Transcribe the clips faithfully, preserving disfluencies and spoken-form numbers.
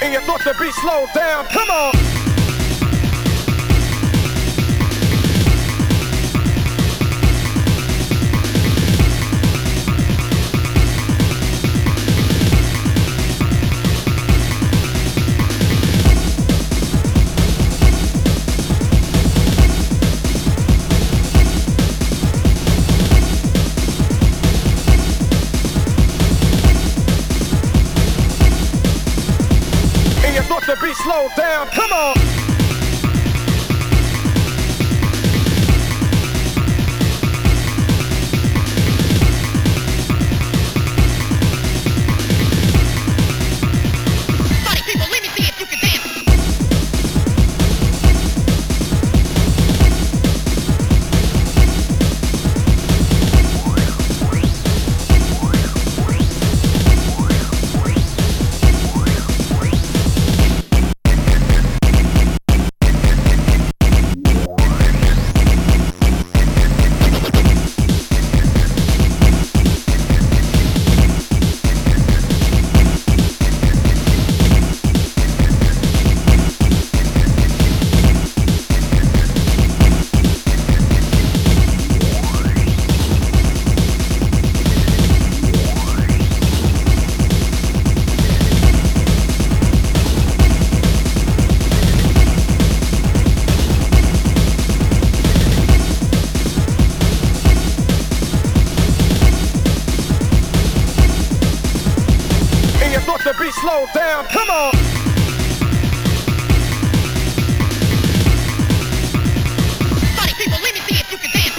And you thought the beat slowed down, come on. Thought the beat slowed down, come on. Party people, let me see if you can dance. Thought the beat slowed down, come on. Party people, let me see if you can dance.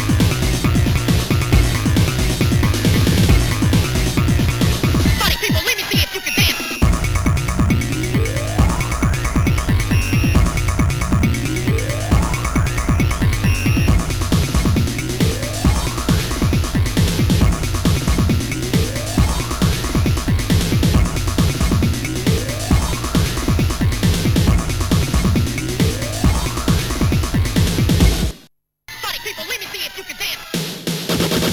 Party people, let me see if you can dance. People, let me see if you can dance.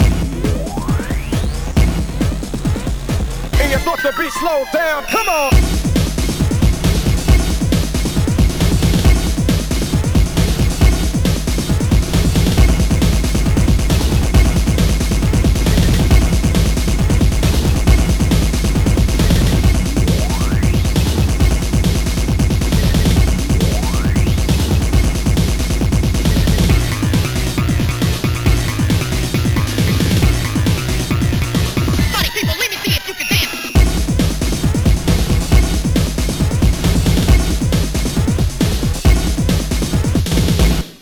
And you thought the beat slowed down, come on.